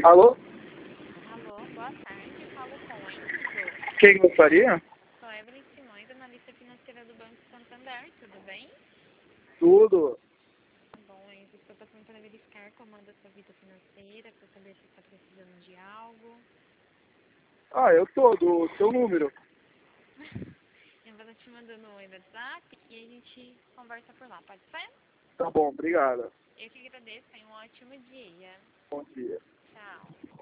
Alô? Alô, boa tarde. Falo com a Enzo. Quem gostaria? Sou Evelyn Simões, analista financeira do Banco Santander. Tudo bem? Tudo. Tá bom, Enzo. Estou passando para verificar como anda a sua vida financeira, para saber se está precisando de algo. Eu tô do seu número. Eu vou estar te mandando um WhatsApp e a gente conversa por lá, pode ser? Tá bom, obrigada. Eu que agradeço. Tenha um ótimo dia. Bom dia. Tchau.